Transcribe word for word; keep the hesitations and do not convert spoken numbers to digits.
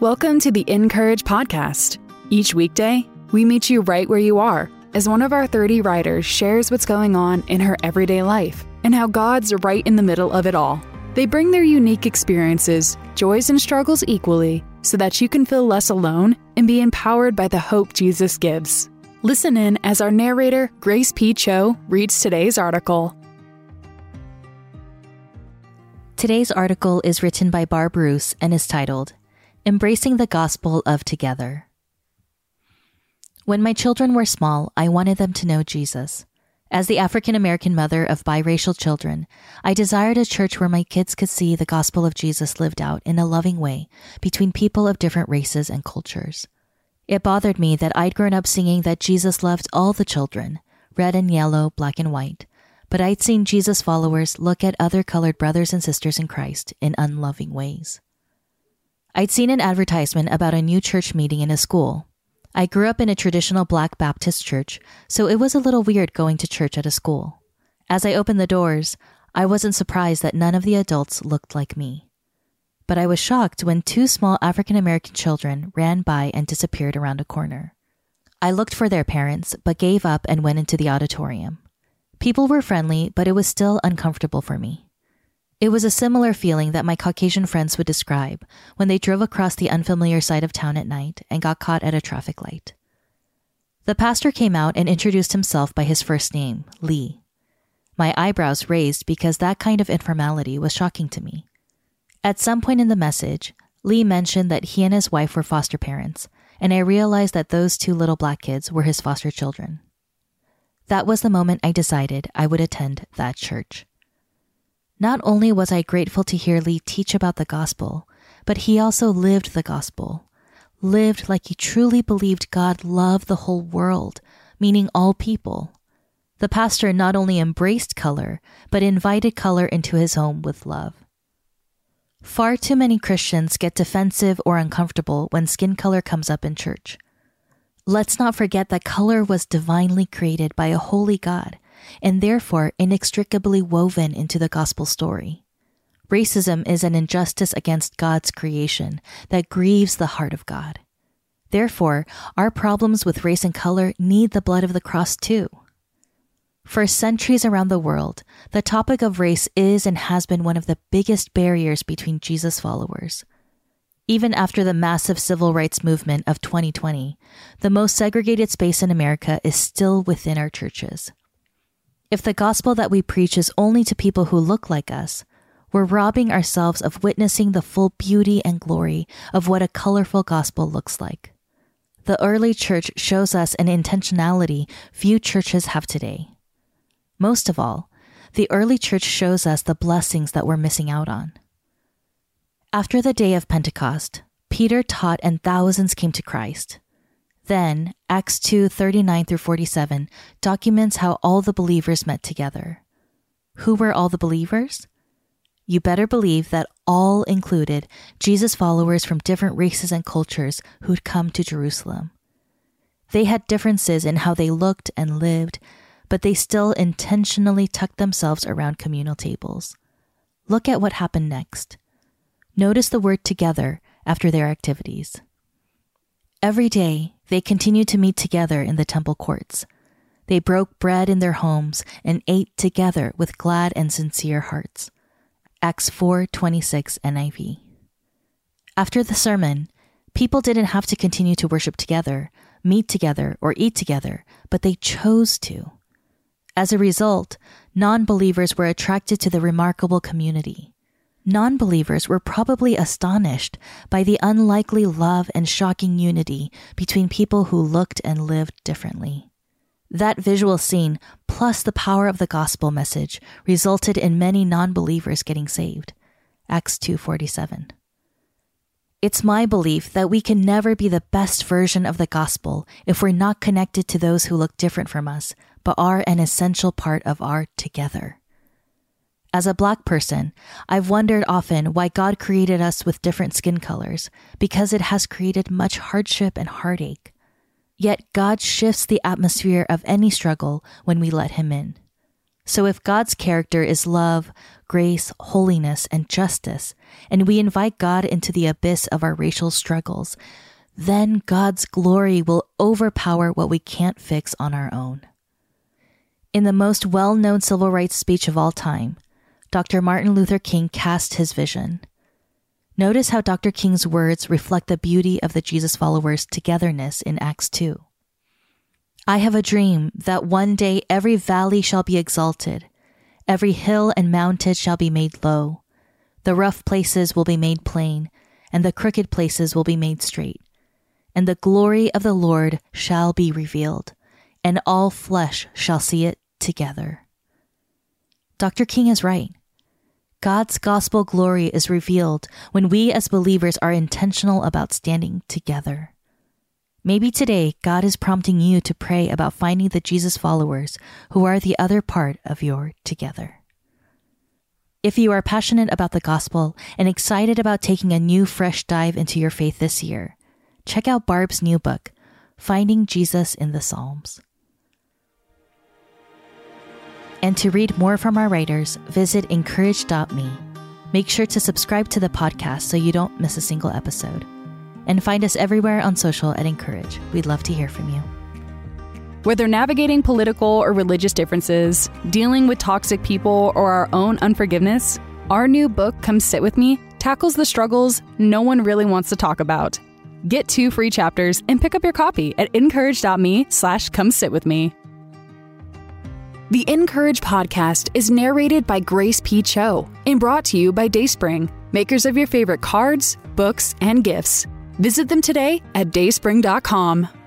Welcome to the Encourage podcast. Each weekday, we meet you right where you are as one of our thirty writers shares what's going on in her everyday life and how God's right in the middle of it all. They bring their unique experiences, joys and struggles equally, so that you can feel less alone and be empowered by the hope Jesus gives. Listen in as our narrator, Grace P. Cho, reads today's article. Today's article is written by Barb Roos and is titled, Embracing the Gospel of Together. When my children were small, I wanted them to know Jesus. As the African-American mother of biracial children, I desired a church where my kids could see the gospel of Jesus lived out in a loving way between people of different races and cultures. It bothered me that I'd grown up singing that Jesus loved all the children, red and yellow, black and white, but I'd seen Jesus followers look at other colored brothers and sisters in Christ in unloving ways. I'd seen an advertisement about a new church meeting in a school. I grew up in a traditional Black Baptist church, so it was a little weird going to church at a school. As I opened the doors, I wasn't surprised that none of the adults looked like me. But I was shocked when two small African-American children ran by and disappeared around a corner. I looked for their parents, but gave up and went into the auditorium. People were friendly, but it was still uncomfortable for me. It was a similar feeling that my Caucasian friends would describe when they drove across the unfamiliar side of town at night and got caught at a traffic light. The pastor came out and introduced himself by his first name, Lee. My eyebrows raised because that kind of informality was shocking to me. At some point in the message, Lee mentioned that he and his wife were foster parents, and I realized that those two little black kids were his foster children. That was the moment I decided I would attend that church. Not only was I grateful to hear Lee teach about the gospel, but he also lived the gospel, lived like he truly believed God loved the whole world, meaning all people. The pastor not only embraced color, but invited color into his home with love. Far too many Christians get defensive or uncomfortable when skin color comes up in church. Let's not forget that color was divinely created by a holy God, and therefore inextricably woven into the gospel story. Racism is an injustice against God's creation that grieves the heart of God. Therefore, our problems with race and color need the blood of the cross too. For centuries around the world, the topic of race is and has been one of the biggest barriers between Jesus followers. Even after the massive civil rights movement of twenty twenty, the most segregated space in America is still within our churches. If the gospel that we preach is only to people who look like us, we're robbing ourselves of witnessing the full beauty and glory of what a colorful gospel looks like. The early church shows us an intentionality few churches have today. Most of all, the early church shows us the blessings that we're missing out on. After the day of Pentecost, Peter taught and thousands came to Christ. Then, Acts two thirty-nine through forty-seven documents how all the believers met together. Who were all the believers? You better believe that all included Jesus followers from different races and cultures who'd come to Jerusalem. They had differences in how they looked and lived, but they still intentionally tucked themselves around communal tables. Look at what happened next. Notice the word together after their activities. Every day, they continued to meet together in the temple courts. They broke bread in their homes and ate together with glad and sincere hearts. Acts four twenty-six N I V. After the sermon, people didn't have to continue to worship together, meet together, or eat together, but they chose to. As a result, non-believers were attracted to the remarkable community. Non-believers were probably astonished by the unlikely love and shocking unity between people who looked and lived differently. That visual scene, plus the power of the gospel message, resulted in many non-believers getting saved. Acts two forty-seven. It's my belief that we can never be the best version of the gospel if we're not connected to those who look different from us, but are an essential part of our together. As a Black person, I've wondered often why God created us with different skin colors, because it has created much hardship and heartache. Yet God shifts the atmosphere of any struggle when we let Him in. So if God's character is love, grace, holiness, and justice, and we invite God into the abyss of our racial struggles, then God's glory will overpower what we can't fix on our own. In the most well-known civil rights speech of all time, Doctor Martin Luther King cast his vision. Notice how Doctor King's words reflect the beauty of the Jesus followers' togetherness in Acts two. I have a dream that one day every valley shall be exalted, every hill and mountain shall be made low. The rough places will be made plain, and the crooked places will be made straight. And the glory of the Lord shall be revealed, and all flesh shall see it together. Doctor King is right. God's gospel glory is revealed when we as believers are intentional about standing together. Maybe today God is prompting you to pray about finding the Jesus followers who are the other part of your together. If you are passionate about the gospel and excited about taking a new fresh dive into your faith this year, check out Barb's new book, Finding Jesus in the Psalms. And to read more from our writers, visit encourage dot me. Make sure to subscribe to the podcast so you don't miss a single episode. And find us everywhere on social at Encourage. We'd love to hear from you. Whether navigating political or religious differences, dealing with toxic people, or our own unforgiveness, our new book, Come Sit With Me, tackles the struggles no one really wants to talk about. Get two free chapters and pick up your copy at encourage dot me slash come sit with me. The Encourage podcast is narrated by Grace P. Cho and brought to you by Dayspring, makers of your favorite cards, books, and gifts. Visit them today at dayspring dot com.